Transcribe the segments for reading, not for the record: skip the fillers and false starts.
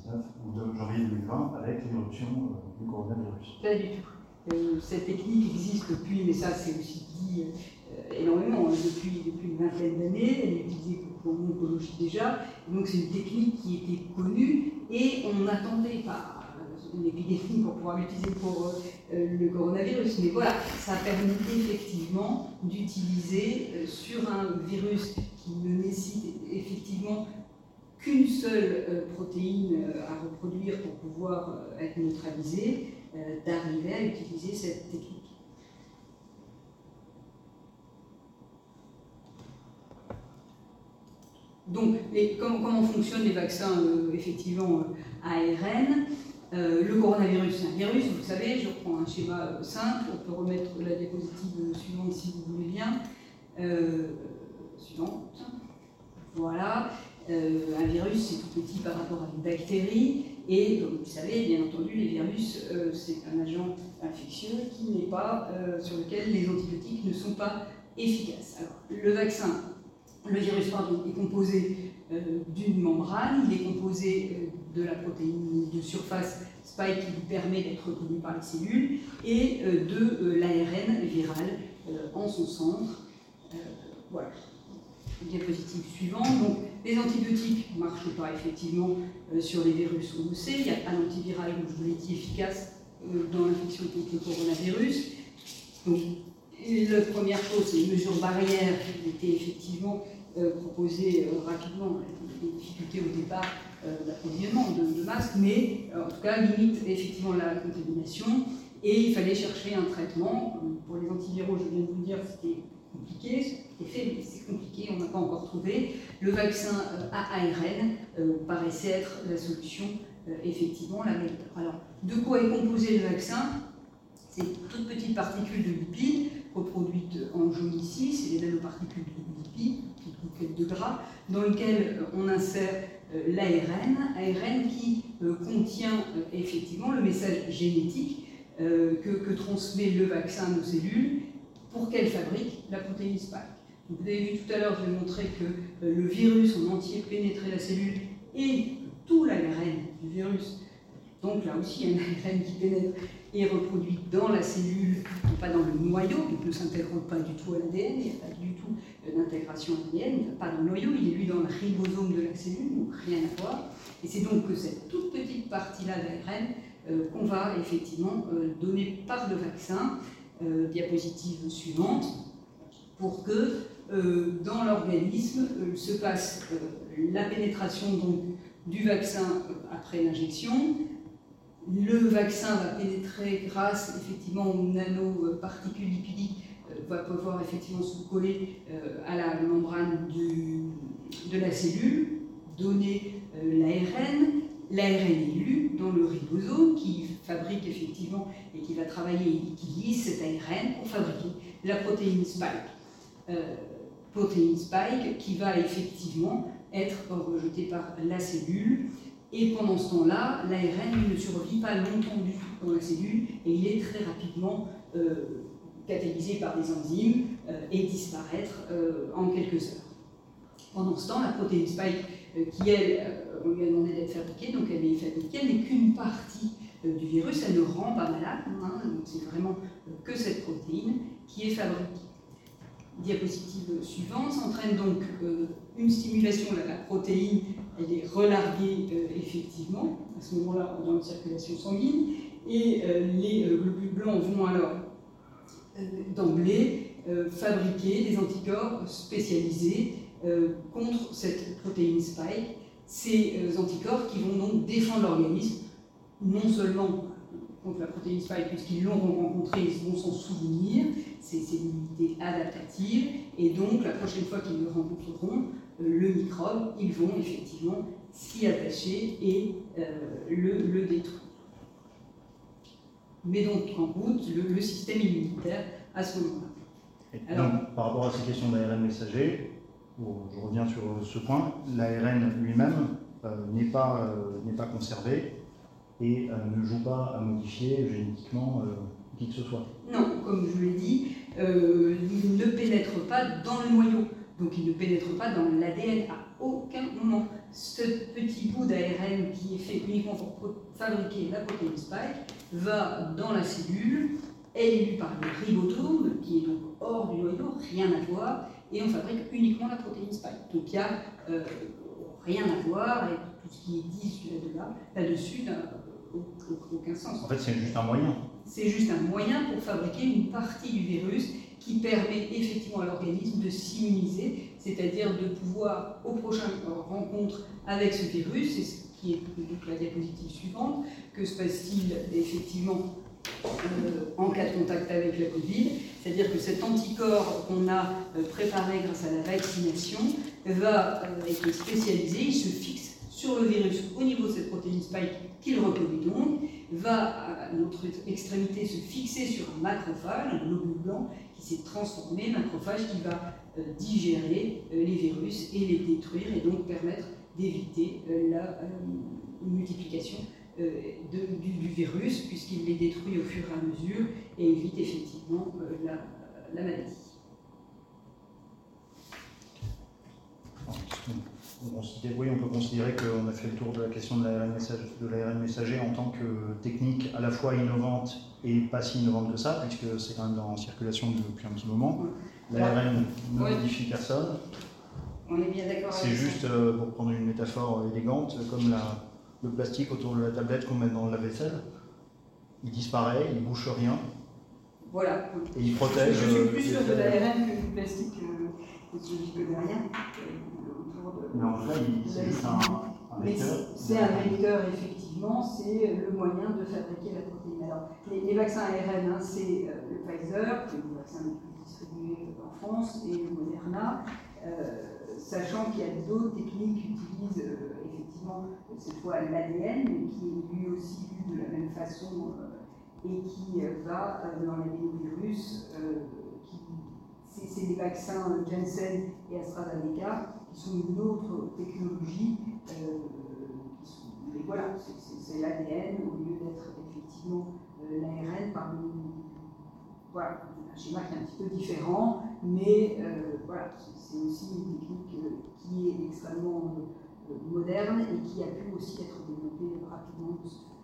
2019 ou de janvier 2020 avec l'éruption du coronavirus. Pas du tout. Cette technique existe depuis, mais ça c'est aussi dit énormément, depuis une vingtaine d'années. Elle est utilisée pour l'oncologie déjà. Donc c'est une technique qui était connue et on n'attendait pas une épidémie pour pouvoir l'utiliser pour le coronavirus. Mais voilà, ça a permis effectivement d'utiliser sur un virus qui ne nécessite effectivement qu'une seule protéine à reproduire pour pouvoir être neutralisée, d'arriver à utiliser cette technique. Donc, comment fonctionnent les vaccins effectivement ARN? Le coronavirus, c'est un virus, vous le savez, je reprends un schéma simple, on peut remettre la diapositive suivante si vous voulez bien. Suivante. Voilà. Un virus, c'est tout petit par rapport à une bactérie, et comme vous le savez, bien entendu, les virus, c'est un agent infectieux qui n'est pas, sur lequel les antibiotiques ne sont pas efficaces. Alors, le virus est composé d'une membrane, il est composé de la protéine de surface spike qui lui permet d'être reconnue par les cellules, et de l'ARN viral en son centre. Voilà. Diapositive suivante. Donc, les antibiotiques ne marchent pas effectivement sur les virus, on le sait. Il n'y a pas d'antiviral, comme je vous l'ai dit, efficace dans l'infection contre le coronavirus. Donc, la première chose, c'est les mesures barrières qui étaient effectivement proposées rapidement. Il y a des difficultés au départ d'approvisionnement de masques, mais en tout cas, limite effectivement la contamination. Et il fallait chercher un traitement. Pour les antiviraux, je viens de vous dire, c'était compliqué, c'était fait, mais c'est compliqué, on n'a pas encore trouvé. Le vaccin à ARN paraissait être la solution, effectivement, la meilleure. Alors, de quoi est composé le vaccin? C'est toutes petites particules de lipides, reproduites en jaune ici, c'est les nanoparticules de lipides, petites bouclettes de gras, dans lesquelles on insère l'ARN qui contient effectivement le message génétique que transmet le vaccin à nos cellules, pour qu'elle fabrique la protéine spike. Donc, vous avez vu tout à l'heure, je vais montrer que le virus en entier pénétrait la cellule et tout l'ARN du virus, donc là aussi un ARN qui pénètre et reproduit dans la cellule, pas dans le noyau, il ne s'intègre pas du tout à l'ADN, il n'y a pas du tout d'intégration ADN, il n'est pas dans le noyau, il est lui dans le ribosome de la cellule, donc rien à voir. Et c'est donc que cette toute petite partie-là d'ARN qu'on va effectivement donner par le vaccin. Diapositive suivante, pour que dans l'organisme se passe la pénétration donc, du vaccin après l'injection. Le vaccin va pénétrer grâce effectivement aux nanoparticules lipidiques, va pouvoir effectivement se coller à la membrane de la cellule, donner l'ARN. L'ARN est lu dans le ribosome qui fabrique effectivement et qui va travailler et qui lisse cet ARN pour fabriquer la protéine spike. Protéine spike qui va effectivement être rejetée par la cellule. Et pendant ce temps-là, l'ARN ne survit pas longtemps du tout dans la cellule et il est très rapidement catalysé par des enzymes et disparaître en quelques heures. Pendant ce temps, la protéine spike qui, elle, on lui a demandé d'être fabriquée, donc elle est fabriquée, elle n'est qu'une partie du virus, elle ne rend pas malade, hein, donc c'est vraiment que cette protéine qui est fabriquée. Diapositive suivante s'entraîne donc une stimulation, la protéine, elle est relarguée effectivement, à ce moment-là dans la circulation sanguine, et les globules blancs vont alors d'emblée fabriquer des anticorps spécialisés contre cette protéine spike, ces anticorps qui vont donc défendre l'organisme, non seulement contre la protéine spike, puisqu'ils l'ont rencontrée, ils vont s'en souvenir, c'est une unité adaptative, et donc la prochaine fois qu'ils le rencontreront, le microbe, ils vont effectivement s'y attacher et le détruire. Mais donc en route le système immunitaire à ce moment-là. Alors, donc, par rapport à ces questions d'ARN messager, je reviens sur ce point, l'ARN lui-même n'est pas conservé et ne joue pas à modifier génétiquement qui que ce soit. Non, comme je vous l'ai dit, il ne pénètre pas dans le noyau, donc il ne pénètre pas dans l'ADN à aucun moment. ce petit bout d'ARN qui est fait uniquement pour fabriquer la protéine spike va dans la cellule, elle est lue par le ribosome, qui est donc hors du noyau, rien à voir, et on fabrique uniquement la protéine spike. Donc il n'y a rien à voir, et tout ce qui est dit là-dessus n'a aucun sens. En fait, c'est juste un moyen. C'est juste un moyen pour fabriquer une partie du virus qui permet effectivement à l'organisme de s'immuniser, c'est-à-dire de pouvoir, aux prochaines rencontres avec ce virus, c'est ce qui est donc la diapositive suivante, que se passe-t-il effectivement en cas de contact avec la Covid, c'est-à-dire que cet anticorps qu'on a préparé grâce à la vaccination va être spécialisé, il se fixe sur le virus au niveau de cette protéine spike qu'il reconnaît donc, va à notre extrémité se fixer sur un macrophage, un globule blanc qui s'est transformé, macrophage qui va digérer les virus et les détruire et donc permettre d'éviter la multiplication du virus puisqu'il les détruit au fur et à mesure et évite effectivement la maladie. Oui, on peut considérer qu'on a fait le tour de la question de l'ARN messager en tant que technique à la fois innovante et pas si innovante que ça, puisque c'est quand même en circulation depuis un petit moment. L'ARN ne modifie personne. On est bien d'accord avec ça. C'est juste, pour prendre une métaphore élégante, comme le plastique autour de la tablette qu'on met dans le lave-vaisselle. Il disparaît, il ne bouche rien. Voilà. Et il protège. Je suis plus sûr de l'ARN que du plastique que de rien. Mais en fait, c'est juste un vecteur. C'est un vecteur, effectivement, c'est le moyen de fabriquer la protéine. Alors, les vaccins ARN, c'est le Pfizer, qui est le vaccin le plus distribué en France, et le Moderna, sachant qu'il y a d'autres techniques qui utilisent effectivement cette fois l'ADN, mais qui est lui aussi lu de la même façon et qui va dans l'adénovirus. C'est des vaccins Janssen et AstraZeneca qui sont une autre technologie. Mais voilà, c'est l'ADN au lieu d'être effectivement l'ARN parmi. Voilà, un schéma qui est un petit peu différent, mais voilà, c'est aussi une technique qui est extrêmement moderne et qui a pu aussi être développée rapidement.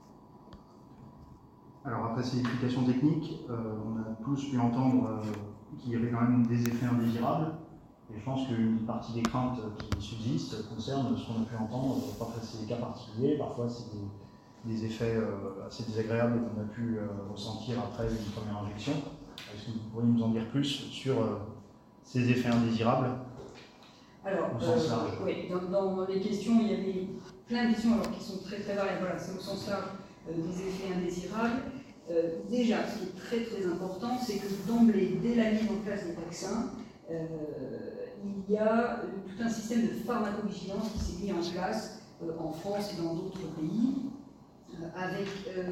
Alors après ces explications techniques, on a tous pu entendre qu'il y avait quand même des effets indésirables. Et je pense qu'une partie des craintes qui subsistent concernent ce qu'on a pu entendre. Parfois c'est des cas particuliers, parfois c'est des effets assez désagréables qu'on a pu ressentir après une première injection. Est-ce que vous pourriez nous en dire plus sur ces effets indésirables? Alors, oui, dans les questions, il y avait plein de questions alors, qui sont très très variables. Voilà, c'est au sens large des effets indésirables. Déjà, ce qui est très très important, c'est que d'emblée, dès la mise en place des vaccins, il y a tout un système de pharmacovigilance qui s'est mis en place en France et dans d'autres pays, avec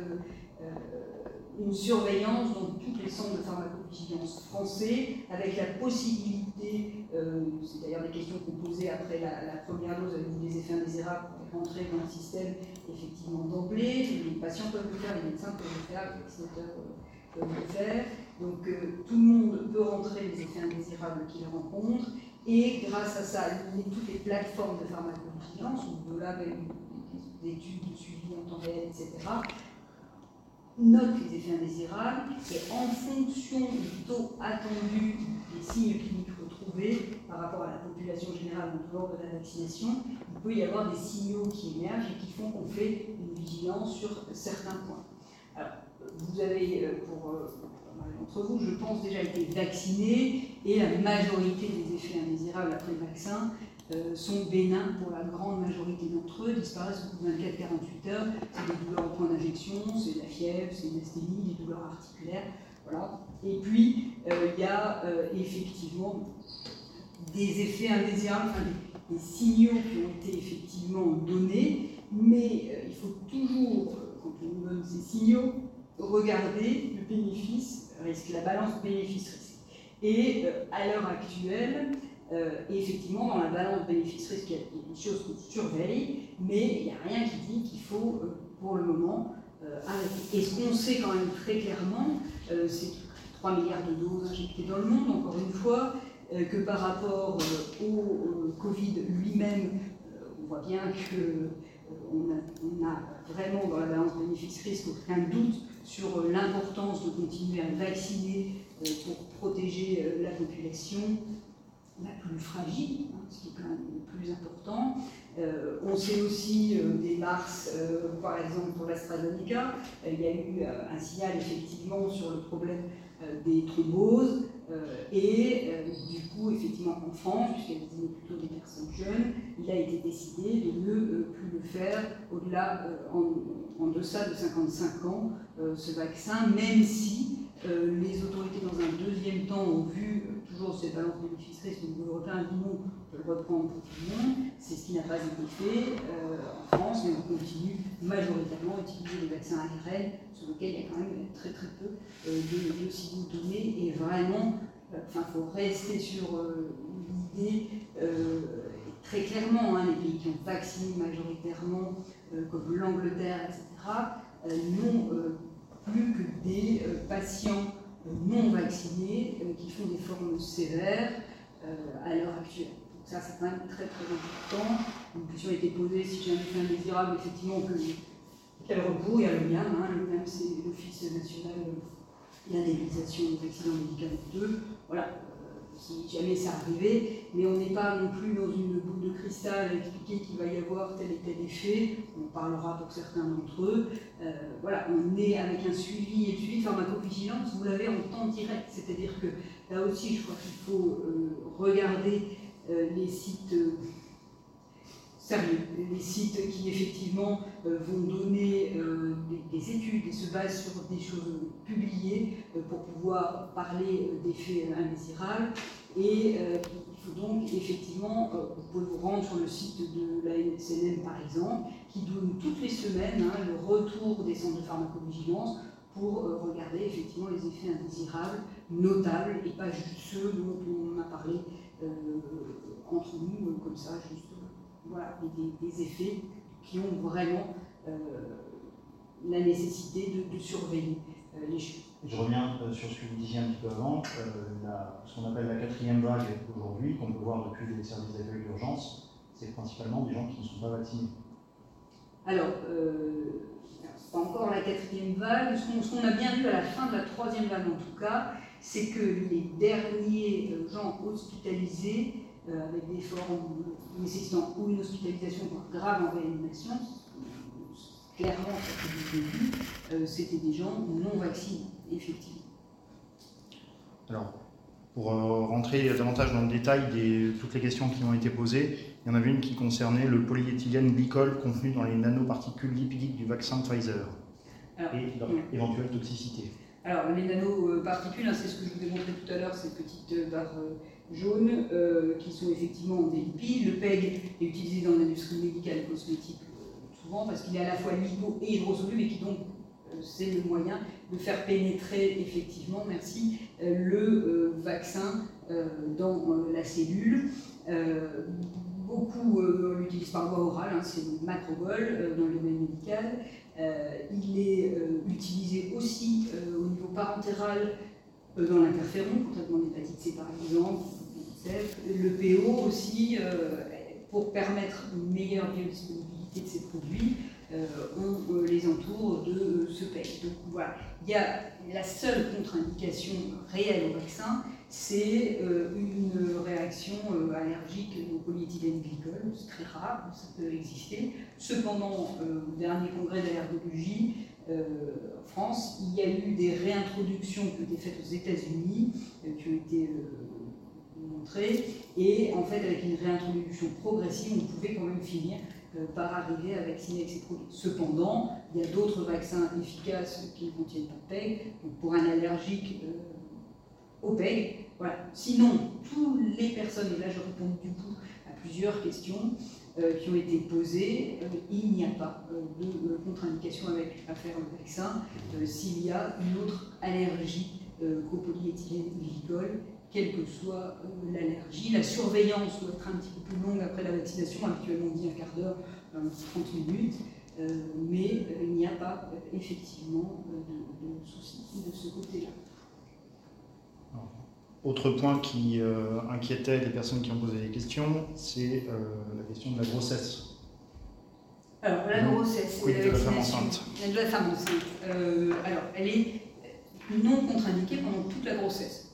une surveillance dans tous les centres de pharmacovigilance français, avec la possibilité, c'est d'ailleurs des questions qu'on posait après la première dose, avec des effets indésirables pour rentrer dans le système effectivement d'emblée. Les patients peuvent le faire, les médecins peuvent le faire, les vaccinateurs peuvent le faire. Donc tout le monde peut rentrer les effets indésirables qu'il rencontre, et grâce à ça, toutes les plateformes de pharmacovigilance, au-delà d'études de suivi en temps réel, etc., note les effets indésirables, et en fonction du taux attendu des signes cliniques retrouvés par rapport à la population générale en dehors de la vaccination, il peut y avoir des signaux qui émergent et qui font qu'on fait une vigilance sur certains points. Alors, vous avez, pour d'entre vous, je pense, déjà été vaccinés, et la majorité des effets indésirables après le vaccin sont bénins pour la grande majorité d'entre eux, disparaissent au bout de 24-48 heures. C'est des douleurs au point d'injection, c'est de la fièvre, c'est une asthénie, des douleurs articulaires, voilà. Et puis, il y a effectivement des effets indésirables, enfin, des signaux qui ont été effectivement donnés, mais il faut toujours, quand on nous donne ces signaux, regarder le bénéfice-risque, la balance bénéfice-risque. Et à l'heure actuelle, effectivement, dans la balance bénéfice-risque, il y a des choses qu'on surveille, mais il n'y a rien qui dit qu'il faut, pour le moment, arrêter. Et ce qu'on sait quand même très clairement, c'est 3 milliards de doses injectées dans le monde, encore une fois, que par rapport au Covid lui-même, voit bien qu'on a vraiment dans la balance bénéfice-risque aucun doute sur l'importance de continuer à vacciner pour protéger la population la plus fragile, ce qui est quand même le plus important. On sait aussi dès mars, par exemple pour l'AstraZeneca, il y a eu un signal effectivement sur le problème des thromboses et du coup effectivement en France, puisqu'elle désignait plutôt des personnes jeunes, il a été décidé de ne plus le faire au-delà, en deçà de 55 ans, ce vaccin, même si les autorités dans un deuxième temps ont vu toujours cette balance bénéfice-risque au niveau européen, dit non, on peut le reprendre pour tout le monde. C'est ce qui n'a pas été fait en France, mais on continue majoritairement à utiliser les vaccins ARN, sur lesquels il y a quand même très très peu de signaux donnés. Et vraiment, il faut rester sur l'idée, très clairement, les pays qui ont vacciné majoritairement, comme l'Angleterre, etc., n'ont plus que des patients non vaccinés qui font des formes sévères à l'heure actuelle. Donc ça, c'est quand même très très important. Une question a été posée si j'ai un effet indésirable, effectivement, quel recours? Il y a le MIAM, le MIAM c'est l'Office national d'indemnisation des accidents médicamenteux. Voilà, si jamais ça arrivait, mais on n'est pas non plus dans une boule de cristal à expliquer qu'il va y avoir tel et tel effet. On parlera pour certains d'entre eux. Voilà, on est avec un suivi et le suivi de pharmacovigilance, vous l'avez en temps direct. C'est-à-dire que là aussi, je crois qu'il faut regarder les sites sérieux, les sites qui effectivement vont donner des études et se basent sur des choses publiées pour pouvoir parler d'effets indésirables. Et il faut donc effectivement, vous pouvez vous rendre sur le site de la NCNM par exemple, qui donne toutes les semaines le retour des centres de pharmacovigilance pour regarder effectivement les effets indésirables notables et pas juste ceux dont on a parlé entre nous comme ça, juste voilà, des effets qui ont vraiment la nécessité de surveiller les choses. Je reviens sur ce que vous disiez un petit peu avant, ce qu'on appelle la 4e vague aujourd'hui, qu'on peut voir depuis les services d'accueil d'urgence, c'est principalement des gens qui ne sont pas vaccinés. Alors, c'est pas encore la 4e vague. Ce qu'on a bien vu à la fin de la 3e vague en tout cas, c'est que les derniers gens hospitalisés avec des formes nécessitant ou une hospitalisation grave en réanimation, clairement, c'était des gens non vaccinés, effectivement. Alors, pour rentrer davantage dans le détail de toutes les questions qui ont été posées, il y en avait une qui concernait le polyéthylène glycol contenu dans les nanoparticules lipidiques du vaccin Pfizer et leur éventuelle toxicité. Alors, les nanoparticules, c'est ce que je vous ai montré tout à l'heure, ces petites barres jaunes qui sont effectivement des lipides. Le PEG est utilisé dans l'industrie médicale et cosmétique souvent parce qu'il est à la fois lipo et hydrosoluble et qui donc c'est le moyen de faire pénétrer effectivement, merci, le vaccin dans la cellule. Beaucoup l'utilisent par voie orale, c'est le macrobol dans le domaine médical. Il est utilisé aussi au niveau parentéral dans l'interféron, pour traitement d'hépatite C par exemple, le PO aussi, pour permettre une meilleure biodisponibilité de ces produits, on les entoure de ce PEG. Donc voilà, il y a la seule contre-indication réelle au vaccin, c'est une réaction allergique au polyéthylène glycol, c'est très rare, ça peut exister. Cependant, au dernier congrès d'allergologie en France, il y a eu des réintroductions qui ont été faites aux États-Unis, qui ont été montrées, et en fait, avec une réintroduction progressive, on pouvait quand même finir par arriver à vacciner avec ces produits. Cependant, il y a d'autres vaccins efficaces qui ne contiennent pas de PEG, donc pour un allergique au PEG. Voilà. Sinon, toutes les personnes, et là je réponds du coup à plusieurs questions qui ont été posées, il n'y a pas de contre-indication à faire le vaccin s'il y a une autre allergie qu'au polyéthylène glycol, quelle que soit l'allergie. La surveillance doit être un petit peu plus longue après la vaccination, habituellement on dit un quart d'heure, 30 minutes, mais il n'y a pas effectivement de soucis de ce côté-là. Autre point qui inquiétait les personnes qui ont posé des questions, c'est la question de la grossesse Alors, la grossesse et la vaccination de la femme enceinte, alors, elle est non contre-indiquée pendant toute la grossesse.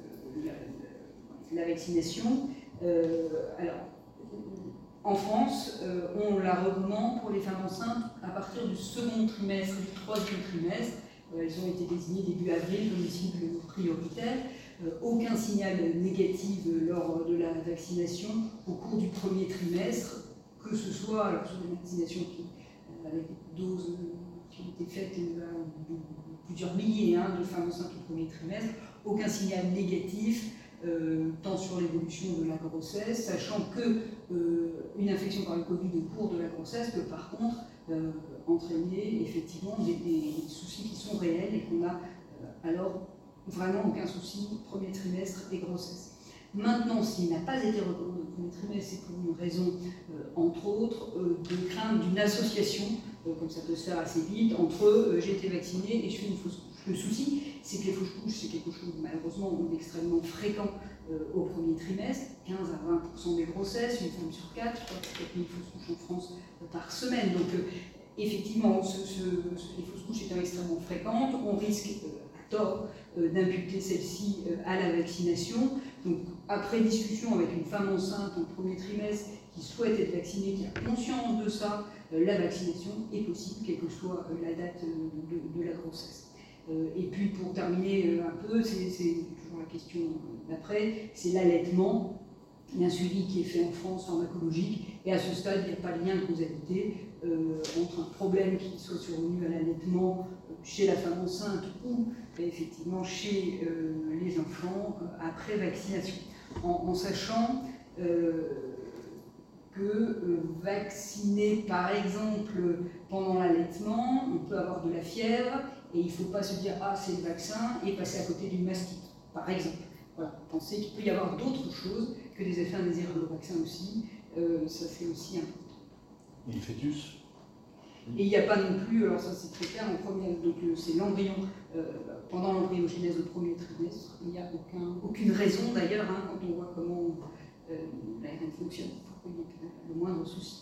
La vaccination, alors, en France, on la recommande pour les femmes enceintes à partir du second trimestre, du troisième trimestre. Elles ont été désignées début avril comme cible prioritaire. Aucun signal négatif lors de la vaccination au cours du premier trimestre, que ce soit alors, sur des vaccinations avec des doses qui ont été faites à plusieurs milliers de femmes enceintes au premier trimestre, aucun signal négatif. Tant sur l'évolution de la grossesse, sachant qu'une infection par le Covid au cours de la grossesse peut par contre entraîner effectivement des soucis qui sont réels et qu'on a alors vraiment aucun souci premier trimestre et grossesse. Maintenant, s'il n'a pas été recommandé au premier trimestre, c'est pour une raison, entre autres, de crainte d'une association, comme ça peut se faire assez vite, entre j'ai été vacciné et je fais une fausse couche. Le souci, c'est que les fausses couches, c'est quelque chose malheureusement d'extrêmement fréquent au premier trimestre, 15 à 20% des grossesses, une femme sur 4, je crois qu'il y a 4 000 fausses couches en France par semaine. Donc effectivement, les fausses couches étant extrêmement fréquentes, on risque à tort d'imputer celle-ci à la vaccination. Donc après discussion avec une femme enceinte en premier trimestre qui souhaite être vaccinée, qui a conscience de ça, la vaccination est possible, quelle que soit la date de la grossesse. Et puis pour terminer un peu, c'est toujours la question d'après, c'est l'allaitement. Il y a un suivi qui est fait en France pharmacologique et à ce stade, il n'y a pas de lien de causalité entre un problème qui soit survenu à l'allaitement chez la femme enceinte ou effectivement chez les enfants après vaccination. En sachant que vacciner par exemple pendant l'allaitement, on peut avoir de la fièvre, et il ne faut pas se dire « ah, c'est le vaccin » et passer à côté d'une mastite, par exemple. Voilà, pensez qu'il peut y avoir d'autres choses que des effets indésirables au vaccin aussi, ça c'est aussi important. Et le fœtus ? Et il n'y a pas non plus, alors ça c'est très clair, donc c'est l'embryon, pendant l'embryogénèse au premier trimestre, il n'y a aucune raison d'ailleurs, quand on voit comment l'ARN fonctionne, pour qu'il n'y ait le moindre souci.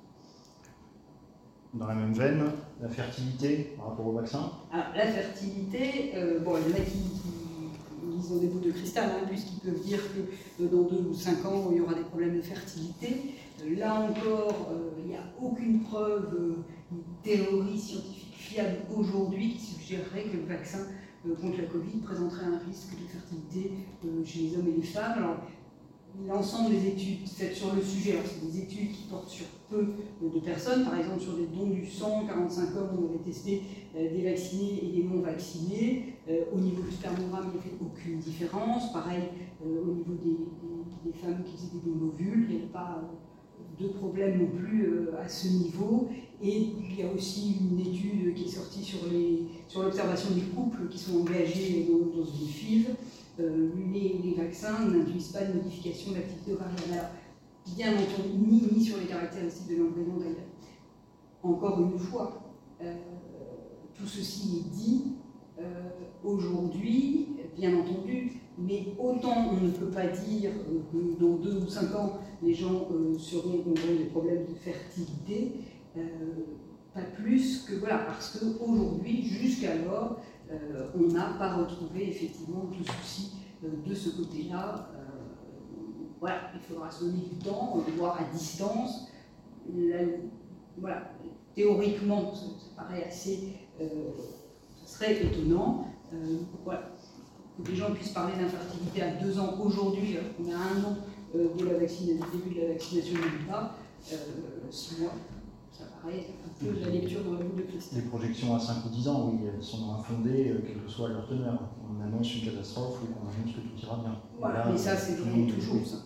Dans la même veine, la fertilité par rapport au vaccin ? Alors, la fertilité, il y en a qui lisent dans des boules de cristal, puisqu'ils peuvent dire que dans 2 ou 5 ans, il y aura des problèmes de fertilité. Là encore, il n'y a aucune preuve, une théorie scientifique fiable aujourd'hui qui suggérerait que le vaccin contre la Covid présenterait un risque de fertilité chez les hommes et les femmes. Alors, l'ensemble des études faites sur le sujet, alors c'est des études qui portent sur peu de personnes, par exemple sur des dons du sang, 45 hommes, on avait testé des vaccinés et des non vaccinés. Au niveau du spermogramme, il n'y a fait aucune différence. Pareil, au niveau des femmes qui faisaient des dons d'ovules, il n'y avait pas de problème non plus à ce niveau. Et il y a aussi une étude qui est sortie sur l'observation des couples qui sont engagés dans une FIV. Les vaccins n'induisent pas de modification de l'activité ovarienne. Alors, bien entendu, ni sur les caractéristiques de l'embryon d'ailleurs. Encore une fois, tout ceci est dit aujourd'hui, bien entendu, mais autant on ne peut pas dire que dans 2 ou 5 ans, les gens auront des problèmes de fertilité, pas plus que voilà, parce qu'aujourd'hui, jusqu'alors, on n'a pas retrouvé effectivement de soucis de ce côté-là. Voilà, il faudra se donner du temps, voir à distance. Voilà, théoriquement, ça paraît assez, ça serait étonnant. Voilà, que les gens puissent parler d'infertilité à 2 ans aujourd'hui, alors qu'on a 1 an du début de la vaccination du pas, 6 mois. Ça paraît un peu de la lecture dans la boule de cristal. Les projections à 5 ou 10 ans, oui, elles sont infondées, quelle que soit leur teneur. On annonce une catastrophe ou on annonce que tout ira bien. Voilà, mais ça, c'est vraiment toujours ça.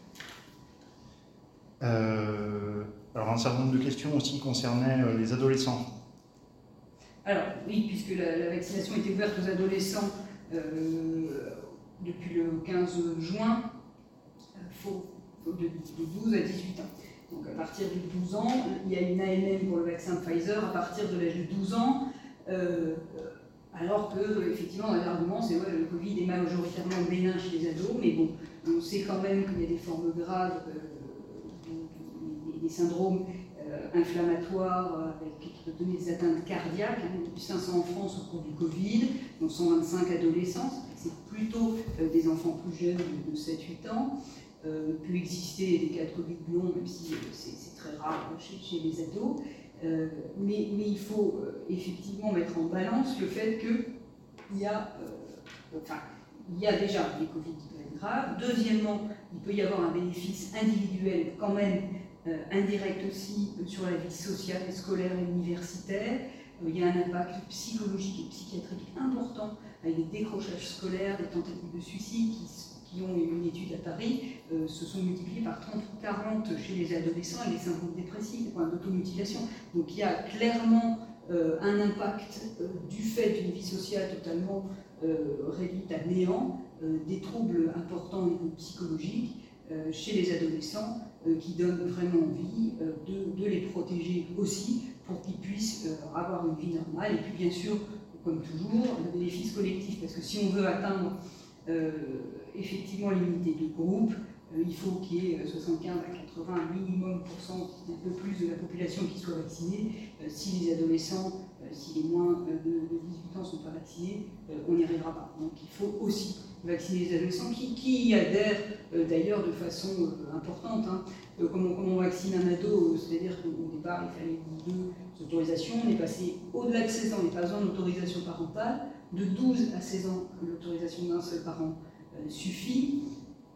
Alors, un certain nombre de questions aussi concernaient les adolescents. Alors, oui, puisque la vaccination était ouverte aux adolescents depuis le 15 juin, de 12 à 18 ans. Donc à partir de 12 ans, il y a une AMM pour le vaccin Pfizer à partir de l'âge de 12 ans, alors que, effectivement, l'argument, c'est que le Covid est majoritairement bénin chez les ados, mais bon, on sait quand même qu'il y a des formes graves, des syndromes inflammatoire qui peut donner des atteintes cardiaques. Il y a eu 500 en France au cours du Covid, dont 125 adolescents. C'est plutôt des enfants plus jeunes de 7-8 ans. Il peut exister des cas de Covid long, même si c'est très rare chez les ados. Mais il faut effectivement mettre en balance le fait qu'il y a déjà des Covid qui peuvent être graves. Deuxièmement, il peut y avoir un bénéfice individuel quand même, indirect aussi, sur la vie sociale, scolaire et universitaire. Il y a un impact psychologique et psychiatrique important, avec des décrochages scolaires, des tentatives de suicide qui ont une étude à Paris, se sont multipliés par 30 ou 40 chez les adolescents et les syndromes dépressifs, des problèmes d'automutilation. Donc il y a clairement un impact du fait d'une vie sociale totalement réduite à néant, des troubles importants au niveau psychologique chez les adolescents qui donnent vraiment envie de les protéger aussi pour qu'ils puissent avoir une vie normale. Et puis bien sûr, comme toujours, le bénéfice collectif, parce que si on veut atteindre effectivement l'unité de groupe, il faut qu'il y ait 75 à 80 minimum %, un peu plus de la population qui soit vaccinée. Si les adolescents, si les moins de 18 ans ne sont pas vaccinés, on n'y arrivera pas. Donc il faut aussi vacciner les adolescents qui y adhèrent d'ailleurs de façon importante. Comment on vaccine un ado, c'est-à-dire qu'au départ il fallait 2 autorisations, on est passé au-delà de 16 ans, il n'y a pas besoin d'autorisation parentale. De 12 à 16 ans, l'autorisation d'un seul parent suffit.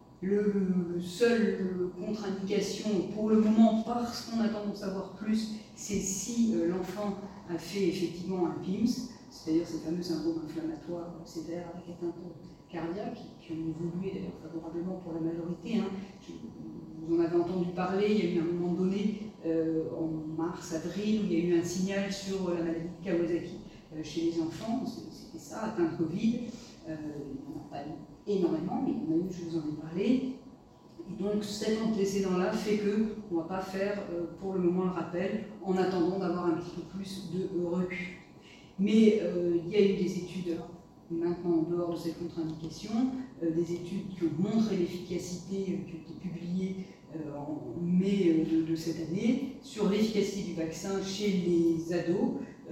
Le seul contre-indication pour le moment, parce qu'on attend d'en savoir plus, c'est si l'enfant a fait effectivement un PIMS, c'est-à-dire ces fameux syndromes inflammatoires sévères avec atteinte cardiaque, qui ont évolué d'ailleurs favorablement pour la majorité. Vous en avez entendu parler, il y a eu un moment donné, en mars-avril, où il y a eu un signal sur la maladie de Kawasaki chez les enfants, c'était ça, atteinte Covid. Il n'y en a pas énormément, mais il y en a eu, je vous en ai parlé. Et donc cet antécédent-là fait qu'on ne va pas faire pour le moment le rappel, en attendant d'avoir un petit peu plus de recul. Mais il y a eu des études, maintenant en dehors de cette contre-indication, des études qui ont montré l'efficacité, qui ont été publiées en mai de cette année, sur l'efficacité du vaccin chez les ados,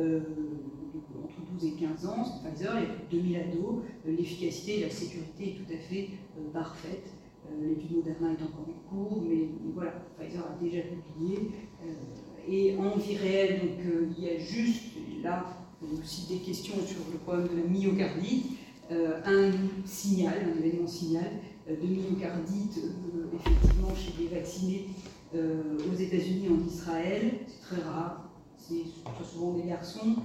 entre 12 et 15 ans, c'est Pfizer, il y a plus de 2000 ados, l'efficacité et la sécurité est tout à fait parfaite. L'étude Moderna est encore en cours, mais voilà, Pfizer a déjà publié. Et en vie réelle, donc, il y a juste, là, aussi des questions sur le problème de la myocardite, un signal, un événement signal de myocardite, effectivement, chez les vaccinés aux États-Unis, en Israël, c'est très rare, c'est très souvent des garçons.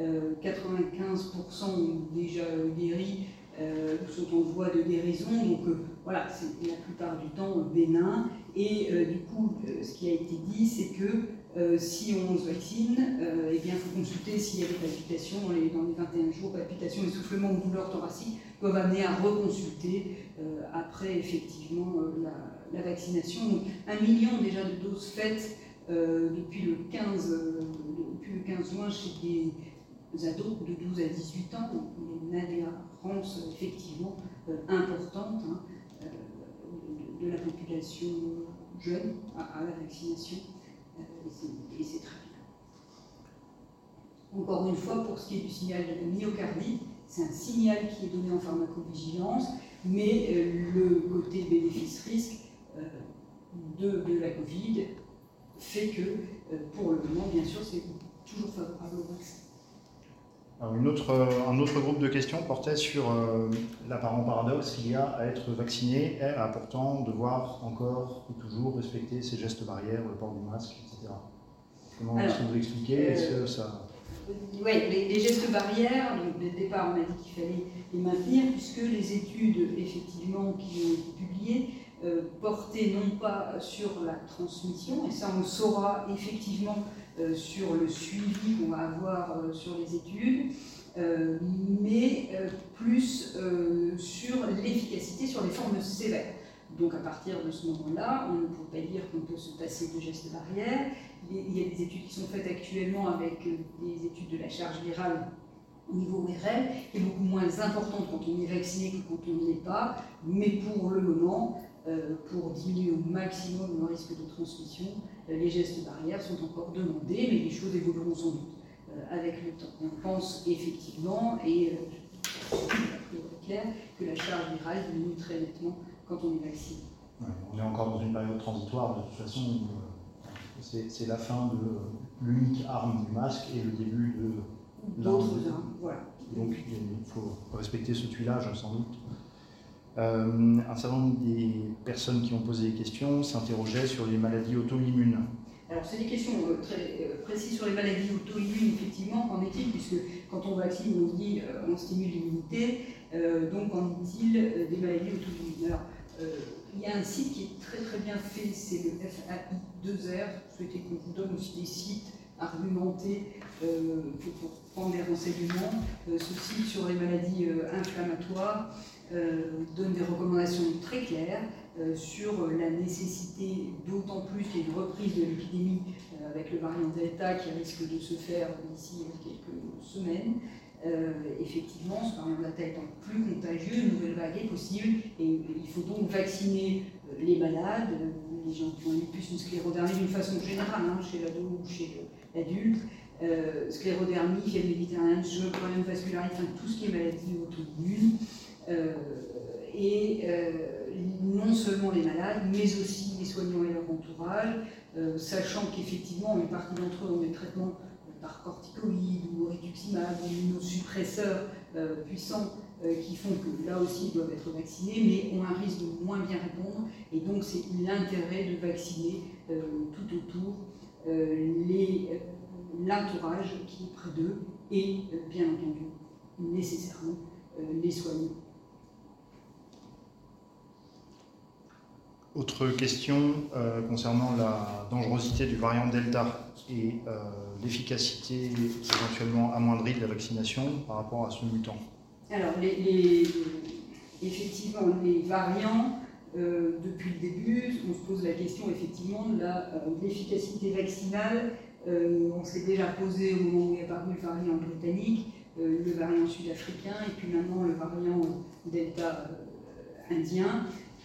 95% ont déjà guéri, sont en voie de guérison, donc voilà, c'est la plupart du temps bénin. Et du coup, ce qui a été dit, c'est que si on se vaccine, eh bien, il faut consulter s'il y a des palpitations dans les 21 jours, palpitations, essoufflements ou douleurs thoraciques doivent amener à reconsulter après effectivement la vaccination. Donc 1 million déjà de doses faites depuis le 15 juin chez des ados de 12 à 18 ans, donc une adhérence effectivement importante de la population jeune à la vaccination, et c'est très bien. Encore une fois, pour ce qui est du signal de la myocardite, c'est un signal qui est donné en pharmacovigilance, mais le côté bénéfice-risque de la Covid fait que, pour le moment, bien sûr, c'est toujours favorable au vaccin. Alors un autre groupe de questions portait sur l'apparent paradoxe qu'il y a à être vacciné et à pourtant devoir encore et toujours respecter ces gestes barrières, le port du masque, etc. Comment est-ce que vous l'expliquez? Est-ce que ça... Oui, les gestes barrières, donc dès le départ on a dit qu'il fallait les maintenir, puisque les études effectivement qui ont été publiées portaient non pas sur la transmission, et ça on le saura effectivement sur le suivi qu'on va avoir sur les études, mais plus sur l'efficacité sur les formes sévères. Donc à partir de ce moment-là, on ne peut pas dire qu'on peut se passer de gestes barrières. Il y a des études qui sont faites actuellement avec des études de la charge virale au niveau ORL, qui est beaucoup moins importante quand on est vacciné que quand on n'y est pas, mais pour le moment, pour diminuer au maximum le risque de transmission, les gestes barrières sont encore demandés, mais les choses évolueront sans doute avec le temps. Et on pense effectivement, et c'est clair, que la charge virale diminue très nettement quand on est vacciné. Ouais, on est encore dans une période transitoire, de toute façon, c'est la fin de l'unique arme du masque et le début de d'autres armes. Voilà. Donc il faut respecter ce tuilage sans doute. Un certain nombre des personnes qui ont posé des questions s'interrogeaient sur les maladies auto-immunes. Alors c'est des questions très précises sur les maladies auto-immunes, effectivement, qu'en est-il, puisque quand on vaccine, on dit on stimule l'immunité, donc qu'en est-il des maladies auto-immunes? Alors, il y a un site qui est très bien fait, c'est le FAI2R. Je souhaitais qu'on vous donne aussi des sites argumentés pour prendre des renseignements. Ce site sur les maladies inflammatoires donne des recommandations très claires sur la nécessité, d'autant plus qu'il y a une reprise de l'épidémie avec le variant Delta qui risque de se faire d'ici quelques semaines. Effectivement, ce variant Delta étant plus contagieux, une nouvelle vague est possible et il faut donc vacciner les malades, les gens qui ont une lupus, une sclérodermie d'une façon générale, hein, chez l'ado ou chez l'adulte, sclérodermie, fièvre méditerranéenne, problème vasculaire, enfin tout ce qui est maladie auto-immune. Non seulement les malades, mais aussi les soignants et leur entourage, sachant qu'effectivement, une partie d'entre eux ont des traitements par corticoïdes ou rituximab ou immunosuppresseurs puissants qui font que là aussi ils doivent être vaccinés, mais ont un risque de moins bien répondre. Et donc c'est l'intérêt de vacciner tout autour l'entourage qui est près d'eux et bien entendu nécessairement les soignants. Autre question concernant la dangerosité du variant Delta et l'efficacité éventuellement amoindrie de la vaccination par rapport à ce mutant. Alors, effectivement, les variants, depuis le début, on se pose la question effectivement de l'efficacité vaccinale. On s'est déjà posé au moment où est apparu le variant britannique, le variant sud-africain et puis maintenant le variant Delta indien.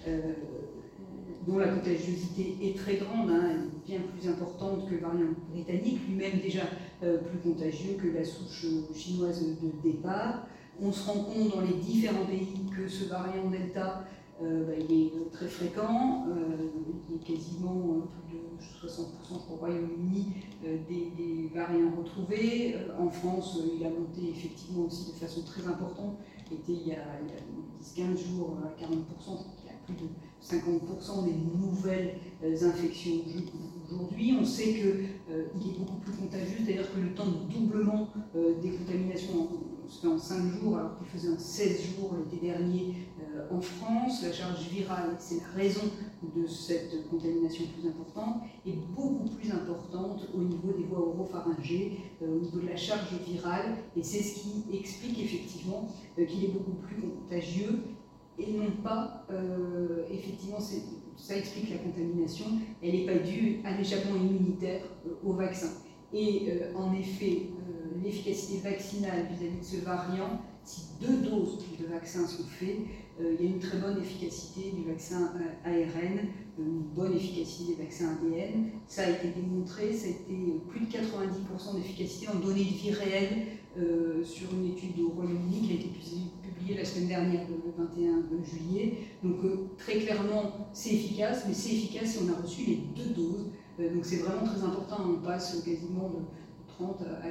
Dont la contagiosité est très grande, hein, bien plus importante que le variant britannique, lui-même déjà plus contagieux que la souche chinoise de départ. On se rend compte dans les différents pays que ce variant Delta il est très fréquent, il est quasiment plus de 60% au Royaume-Uni des variants retrouvés. En France, il a monté effectivement aussi de façon très importante, était il y a 10-15 jours à 40%, il y a plus de 50% des nouvelles infections aujourd'hui. On sait qu'il est beaucoup plus contagieux, c'est-à-dire que le temps de doublement des contaminations se fait en 5 jours, alors qu'il faisait en 16 jours l'été dernier en France. La charge virale, c'est la raison de cette contamination plus importante, est beaucoup plus importante au niveau des voies oropharyngées, au niveau de la charge virale, et c'est ce qui explique effectivement qu'il est beaucoup plus contagieux. Et non pas, effectivement, ça explique la contamination, elle n'est pas due à l'échappement immunitaire au vaccin. Et en effet, l'efficacité vaccinale vis-à-vis de ce variant, si 2 doses de vaccin sont faites, il y a une très bonne efficacité du vaccin ARN, une bonne efficacité des vaccins ADN. Ça a été démontré, ça a été plus de 90% d'efficacité en données de vie réelles sur une étude au Royaume-Uni qui a été publiée la semaine dernière, le 21 juillet. Donc très clairement, c'est efficace, mais c'est efficace si on a reçu les 2 doses. Donc c'est vraiment très important, on passe quasiment de 30 à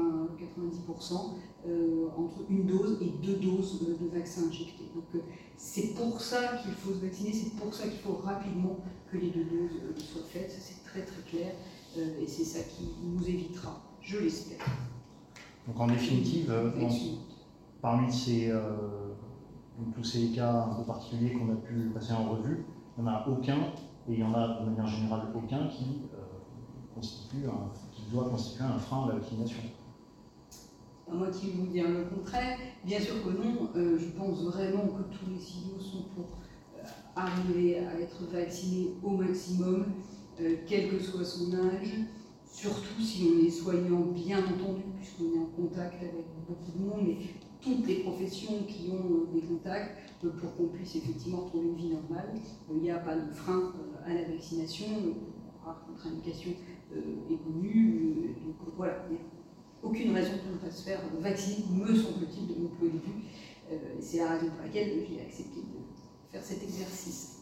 90% entre une dose et 2 doses de vaccin injecté. Donc c'est pour ça qu'il faut se vacciner, c'est pour ça qu'il faut rapidement que les 2 doses soient faites, c'est très clair et c'est ça qui nous évitera, je l'espère. Donc en définitive, parmi tous ces cas un peu particuliers qu'on a pu passer en revue, il n'y en a aucun, et il y en a de manière générale aucun qui doit constituer un frein à la vaccination. Moi qui vais vous dire le contraire, bien sûr que non, je pense vraiment que tous les signaux sont pour arriver à être vaccinés au maximum, quel que soit son âge, surtout si on est soignant, bien entendu, puisqu'on est en contact avec beaucoup de monde, mais toutes les professions qui ont des contacts pour qu'on puisse effectivement retrouver une vie normale. Il n'y a pas de frein à la vaccination. rare contre-indication est connue. Donc voilà, il n'y a aucune raison de ne pas se faire vacciner, me semble-t-il, de mon point de vue. C'est la raison pour laquelle j'ai accepté de faire cet exercice.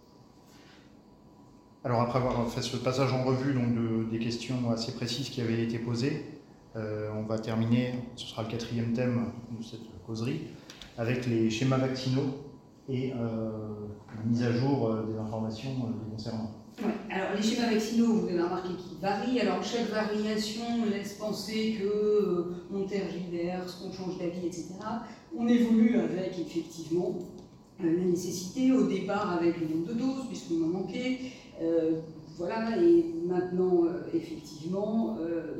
Alors après avoir fait ce passage en revue donc des questions assez précises qui avaient été posées, on va terminer, ce sera le 4e thème de cette causerie, avec les schémas vaccinaux et la mise à jour des informations les concernant. Ouais. Alors les schémas vaccinaux, vous avez remarqué qu'ils varient. Alors chaque variation laisse penser qu'on tergiverse, qu'on change d'avis, etc. On évolue avec effectivement la nécessité, au départ avec le nombre de doses, puisqu'on en manquait. Voilà, et maintenant, effectivement,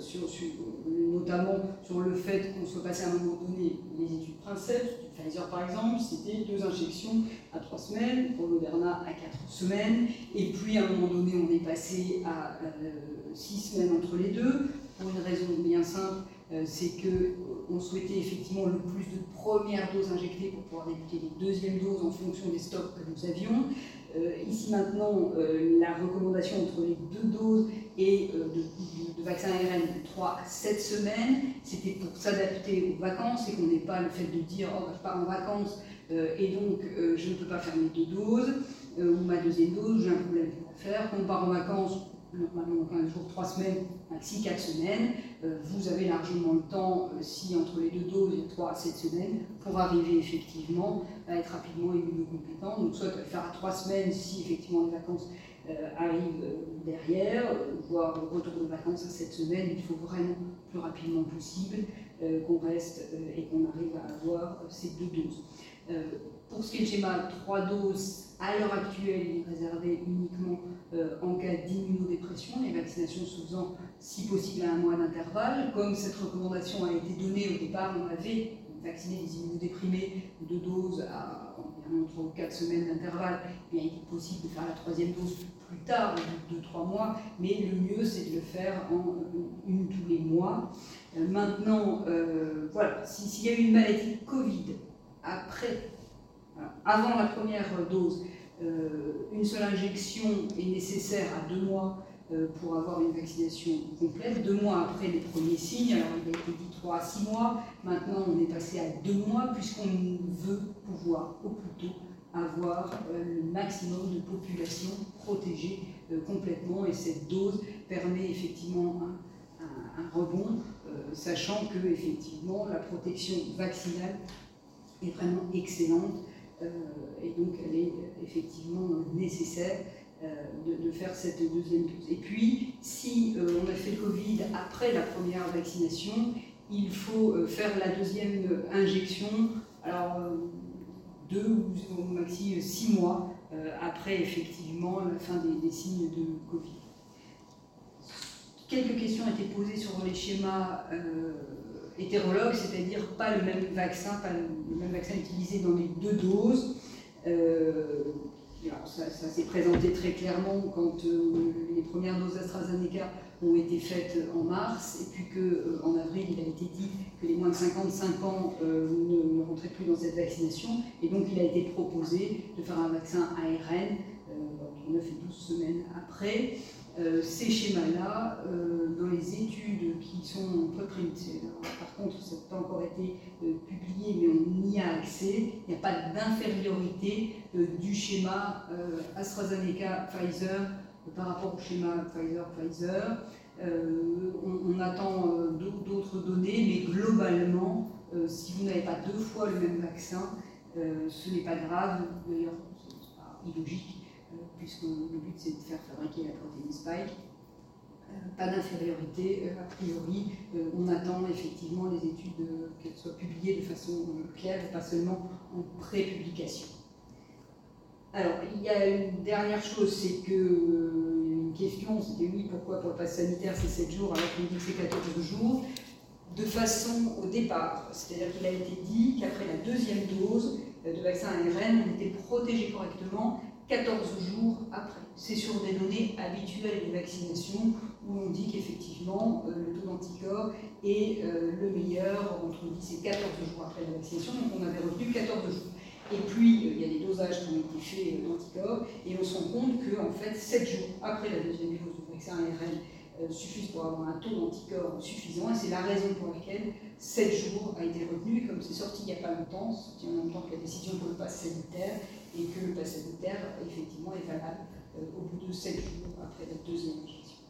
notamment sur le fait qu'on soit passé à un moment donné, les études Princeps, du Pfizer par exemple, c'était 2 injections à 3 semaines, pour Moderna à 4 semaines, et puis à un moment donné, on est passé à 6 semaines entre les deux, pour une raison bien simple, c'est qu'on souhaitait effectivement le plus de premières doses injectées pour pouvoir débuter les deuxièmes doses en fonction des stocks que nous avions. Ici maintenant, la recommandation entre les 2 doses et de vaccin ARN de 3 à 7 semaines, c'était pour s'adapter aux vacances et qu'on n'ait pas le fait de dire « oh, je pars en vacances et donc je ne peux pas faire mes 2 doses ou ma deuxième dose, j'ai un problème pour la faire ». Quand on part en vacances, normalement 15 jours, 3 semaines, maxi 4 semaines, vous avez largement le temps, si entre les 2 doses, il y a 3 à 7 semaines, pour arriver effectivement à être rapidement immunocompétent. Donc soit le faire à 3 semaines si effectivement les vacances arrivent derrière, voire le retour de vacances à 7 semaines, il faut vraiment le plus rapidement possible qu'on reste et qu'on arrive à avoir ces 2 doses. Pour ce qui est du schéma 3 doses, à l'heure actuelle, il est réservé uniquement en cas d'immunodépression, les vaccinations se faisant si possible à 1 mois d'intervalle. Comme cette recommandation a été donnée au départ, on avait vacciné les immunodéprimés 2 doses à environ 3 ou 4 semaines d'intervalle. Il est possible de faire la 3e dose plus tard, au bout de 2-3 mois, mais le mieux c'est de le faire en 1 tous les mois. Maintenant, voilà, s'il y a eu une maladie Covid avant la première dose, une seule injection est nécessaire à 2 mois pour avoir une vaccination complète. 2 mois après les premiers signes, alors il a été dit 3 à 6 mois, maintenant on est passé à 2 mois puisqu'on veut pouvoir au plus tôt avoir le maximum de population protégée complètement, et cette dose permet effectivement un rebond, sachant que effectivement la protection vaccinale est vraiment excellente et donc elle est effectivement nécessaire de faire cette 2e dose. Et puis, si on a fait le Covid après la première vaccination, il faut faire la 2e injection, alors 2 ou au maxi 6 mois après effectivement la fin des signes de Covid. Quelques questions ont été posées sur les schémas hétérologues, c'est-à-dire pas le même vaccin utilisé dans les 2 doses. Alors ça s'est présenté très clairement quand les premières doses d'AstraZeneca ont été faites en mars, et puis qu'en avril, il a été dit que les moins de 55 ans ne rentraient plus dans cette vaccination, et donc il a été proposé de faire un vaccin ARN entre 9 et 12 semaines après. Ces schémas-là, dans les études qui sont preprint, par contre ça n'a pas encore été publié, mais on y a accès, il n'y a pas d'infériorité du schéma AstraZeneca-Pfizer par rapport au schéma Pfizer-Pfizer. On attend d'autres données, mais globalement, si vous n'avez pas 2 fois le même vaccin, ce n'est pas grave, d'ailleurs ce n'est pas illogique, puisque le but c'est de faire fabriquer la protéine Spike. Pas d'infériorité, a priori. On attend effectivement les études qu'elles soient publiées de façon claire et pas seulement en pré-publication. Alors, il y a une dernière chose, c'est que une question, c'était oui, pourquoi pour le pass sanitaire c'est 7 jours alors qu'on dit que c'est 14 jours, de façon au départ, c'est-à-dire qu'il a été dit qu'après la 2e dose de vaccin ARN, on était protégé correctement 14 jours après. C'est sur des données habituelles des vaccinations où on dit qu'effectivement le taux d'anticorps est le meilleur entre 10 et 14 jours après la vaccination, donc on avait retenu 14 jours. Et puis il y a des dosages qui ont été faits d'anticorps et on se rend compte qu'en fait 7 jours après la 2e dose de vaccin ARN suffisent pour avoir un taux d'anticorps suffisant, et c'est la raison pour laquelle 7 jours a été retenu, comme c'est sorti il n'y a pas longtemps, c'est sorti en même temps que la décision pour le pass sanitaire, et que le pass sanitaire, effectivement, est valable au bout de 7 jours après la deuxième injection.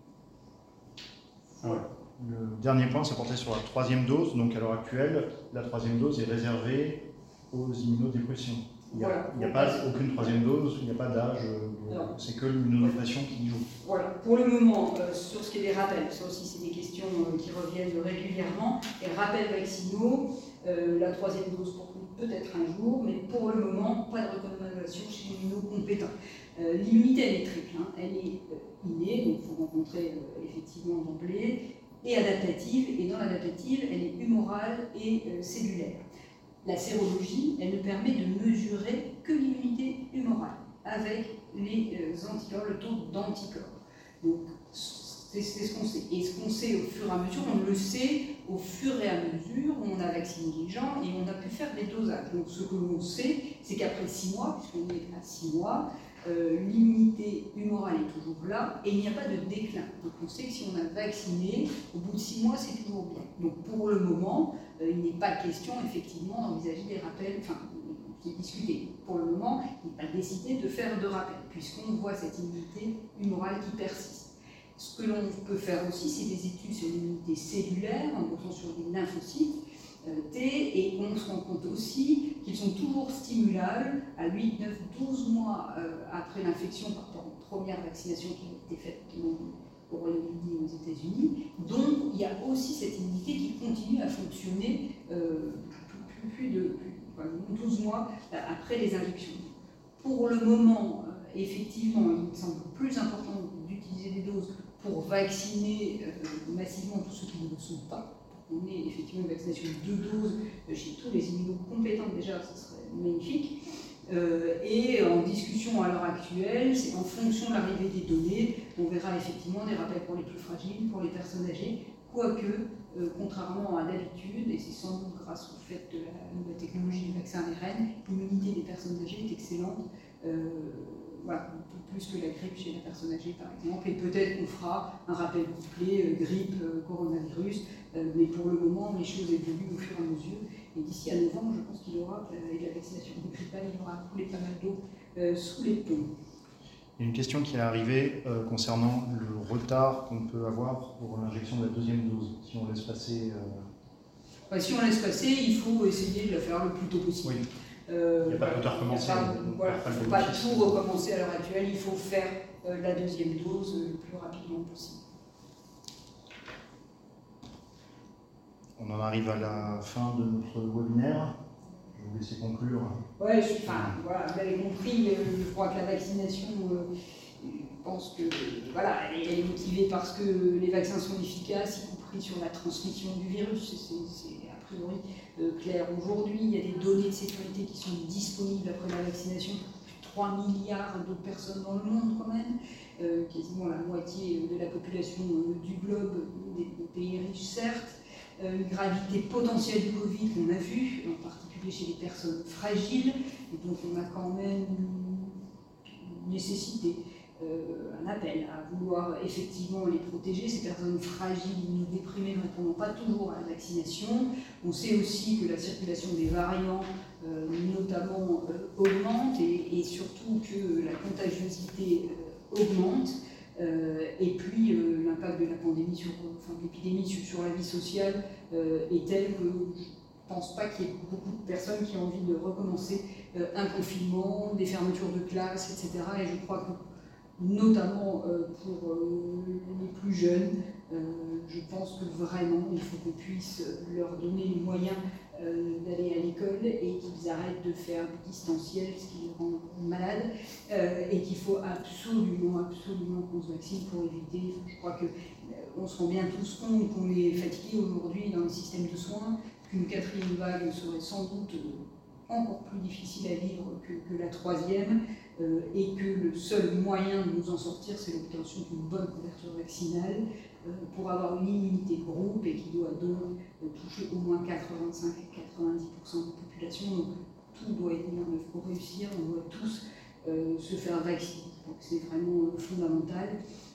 Voilà. Le dernier point, c'est porté sur la 3e dose. Donc à l'heure actuelle, la 3e dose est réservée aux immunodépressions. Il n'y a pas aucune 3e dose, il n'y a pas d'âge, c'est que l'immunodépression qui joue. Voilà, pour le moment, sur ce qui est des rappels, ça aussi c'est des questions qui reviennent régulièrement, les rappels vaccinaux, la 3e dose pour peut-être un jour, mais pour le moment, pas de recommandation chez les immunocompétents. L'immunité, elle est triple, hein. Elle est innée, donc il faut rencontrer effectivement d'emblée, et adaptative, et dans l'adaptative, elle est humorale et cellulaire. La sérologie, elle ne permet de mesurer que l'immunité humorale, avec les anticorps, le taux d'anticorps. Donc, c'est ce qu'on sait. Et ce qu'on sait au fur et à mesure, on le sait au fur et à mesure où on a vacciné les gens et on a pu faire des dosages. Donc, ce que l'on sait, c'est qu'après 6 mois, puisqu'on est à 6 mois, l'immunité humorale est toujours là et il n'y a pas de déclin. Donc on sait que si on a vacciné, au bout de 6 mois, c'est toujours bien. Donc pour le moment, il n'est pas question effectivement d'envisager des rappels, enfin, c'est discuté. Pour le moment, il n'est pas décidé de faire de rappels, puisqu'on voit cette immunité humorale qui persiste. Ce que l'on peut faire aussi, c'est des études sur l'immunité cellulaire, en montant sur des lymphocytes T, et on se rend compte aussi qu'ils sont toujours stimulables à 8, 9, 12 mois après l'infection par rapport aux premières vaccinations qui ont été faites au Royaume-Uni et aux États-Unis. Donc il y a aussi cette immunité qui continue à fonctionner plus de 12 mois après les injections. Pour le moment, effectivement, il me semble plus important d'utiliser des doses pour vacciner massivement tous ceux qui ne le sont pas. On est effectivement une vaccination de 2 doses chez tous les immunocompétents, déjà, ce serait magnifique. Et en discussion à l'heure actuelle, c'est en fonction de l'arrivée des données, on verra effectivement des rappels pour les plus fragiles, pour les personnes âgées, quoique, contrairement à d'habitude, et c'est sans doute grâce au fait de la nouvelle technologie du vaccin ARN, l'immunité des personnes âgées est excellente. Voilà, plus que la grippe chez la personne âgée par exemple, et peut-être qu'on fera un rappel couplé, grippe, coronavirus, mais pour le moment les choses évoluent au fur et à mesure, et d'ici à novembre je pense qu'il y aura, avec la vaccination grippale, il y aura coulé pas mal d'eau sous les ponts. Il y a une question qui est arrivée concernant le retard qu'on peut avoir pour l'injection de la 2e dose, si on laisse passer... Si on laisse passer, il faut essayer de la faire le plus tôt possible. Oui. Il n'y a pas de retard commencé. Il ne faut pas tout recommencer à l'heure actuelle, il faut faire la 2e dose le plus rapidement possible. On en arrive à la fin de notre webinaire. Je vais vous laisser conclure. Oui, voilà, vous avez compris, je crois que la vaccination, je pense que voilà, elle est motivée parce que les vaccins sont efficaces, y compris sur la transmission du virus. C'est a priori clair aujourd'hui. Il y a des données de sécurité qui sont disponibles après la vaccination. Plus de 3 milliards de personnes dans le monde quand même, quasiment la moitié de la population du globe, des pays riches certes. Une gravité potentielle du Covid qu'on a vu, en particulier chez les personnes fragiles, et donc on a quand même une nécessité, un appel à vouloir effectivement les protéger, ces personnes fragiles, immunodéprimées, ne répondant pas toujours à la vaccination. On sait aussi que la circulation des variants, notamment, augmente, et surtout que la contagiosité augmente. Et puis l'impact de la pandémie, de l'épidémie sur la vie sociale est tel que je ne pense pas qu'il y ait beaucoup de personnes qui ont envie de recommencer un confinement, des fermetures de classes, etc. Et je crois que notamment pour les plus jeunes, je pense que vraiment il faut qu'on puisse leur donner les moyens d'aller à l'école et qu'ils arrêtent de faire du distanciel, ce qui les rend malades, et qu'il faut absolument qu'on se vaccine pour éviter. Je crois qu'on se rend bien tous compte qu'on est fatigué aujourd'hui dans le système de soins, qu'une 4e vague serait sans doute encore plus difficile à vivre que la 3e, et que le seul moyen de nous en sortir, c'est l'obtention d'une bonne couverture vaccinale pour avoir une immunité de groupe, et qui doit donc toucher au moins 85 à 90% de la population. Donc tout doit être mis en œuvre pour réussir, on doit tous se faire vacciner. Donc c'est vraiment fondamental.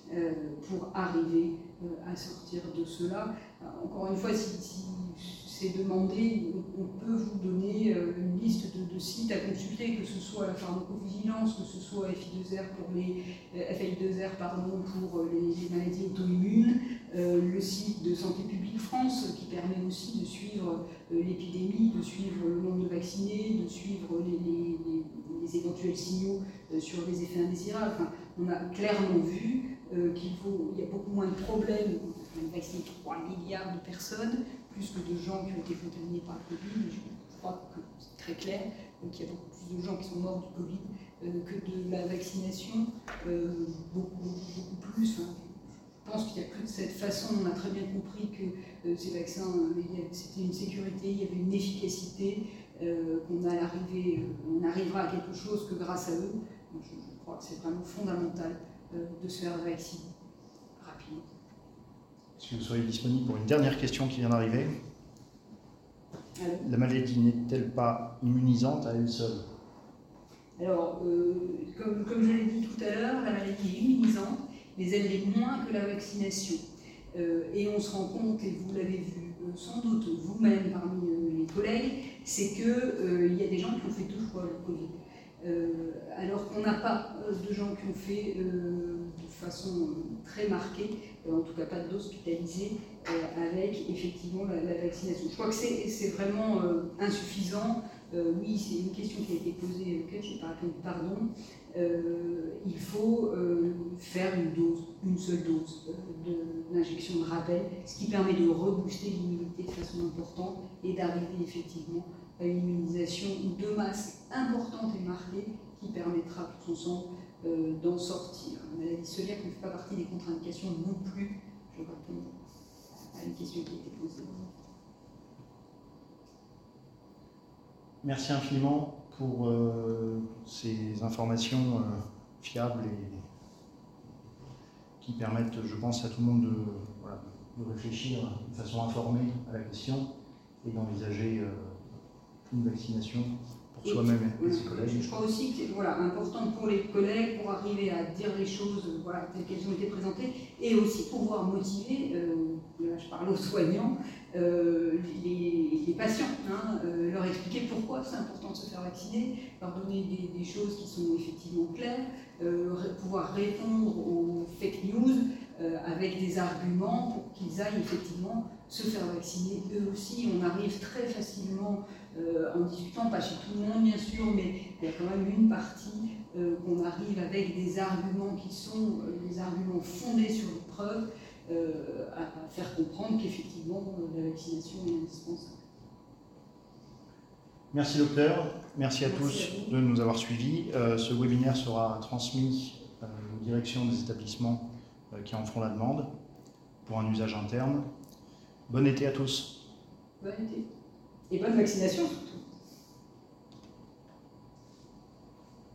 pour arriver à sortir de cela. Encore une fois, si c'est demandé, on peut vous donner une liste de sites à consulter, que ce soit la pharmacovigilance, que ce soit FI2R pour les maladies auto-immunes, le site de Santé publique France qui permet aussi de suivre l'épidémie, de suivre le nombre de vaccinés, de suivre les éventuels signaux sur les effets indésirables. Enfin, on a clairement vu qu'il y a beaucoup moins de problèmes. On a vacciné 3 milliards de personnes, plus que de gens qui ont été contaminés par le Covid. Je crois que c'est très clair. Donc il y a beaucoup plus de gens qui sont morts du Covid que de la vaccination. Beaucoup plus. Enfin, je pense qu'il n'y a plus de cette façon. On a très bien compris que ces vaccins, c'était une sécurité, il y avait une efficacité, on arrivera à quelque chose que grâce à eux. Donc, je crois que c'est vraiment fondamental de se faire vacciner rapidement. Est-ce que vous seriez disponible pour une dernière question qui vient d'arriver? La maladie n'est-elle pas immunisante à elle seule? Alors, comme je l'ai dit tout à l'heure, la maladie est immunisante, mais elle l'est moins que la vaccination. Et on se rend compte, et vous l'avez vu sans doute vous-même parmi les collègues, c'est qu'il y a des gens qui ont fait 2 fois le Covid. Alors qu'on n'a pas de gens qui ont fait de façon très marquée, en tout cas pas d'hospitalisés, avec effectivement la vaccination. Je crois que c'est vraiment insuffisant. Oui, c'est une question qui a été posée, auquel je n'ai pas répondu, pardon. Il faut faire une seule dose d'injection de rappel, ce qui permet de rebooster l'immunité de façon importante et d'arriver effectivement à une immunisation de masse importante et marquée qui permettra tous ensemble d'en sortir. La maladie cœliaque ne fait pas partie des contre-indications non plus. Je réponds à une question qui a été posée. Merci infiniment pour ces informations fiables et qui permettent, je pense, à tout le monde de réfléchir de façon informée à la question et d'envisager une vaccination pour soi-même et ses collègues. Je crois aussi que c'est important pour les collègues pour arriver à dire les choses telles qu'elles ont été présentées et aussi pouvoir motiver, là je parle aux soignants, les patients, leur expliquer pourquoi c'est important de se faire vacciner, leur donner des choses qui sont effectivement claires, pouvoir répondre aux fake news avec des arguments pour qu'ils aillent effectivement se faire vacciner eux aussi. On arrive très facilement, en discutant, pas chez tout le monde bien sûr, mais il y a quand même une partie qu'on arrive avec des arguments qui sont des arguments fondés sur les preuves, à faire comprendre qu'effectivement la vaccination est indispensable. Merci docteur, merci à tous de nous avoir suivis. Ce webinaire sera transmis aux directions des établissements qui en feront la demande pour un usage interne. Bon été à tous. Bon été. Et bonne vaccination surtout.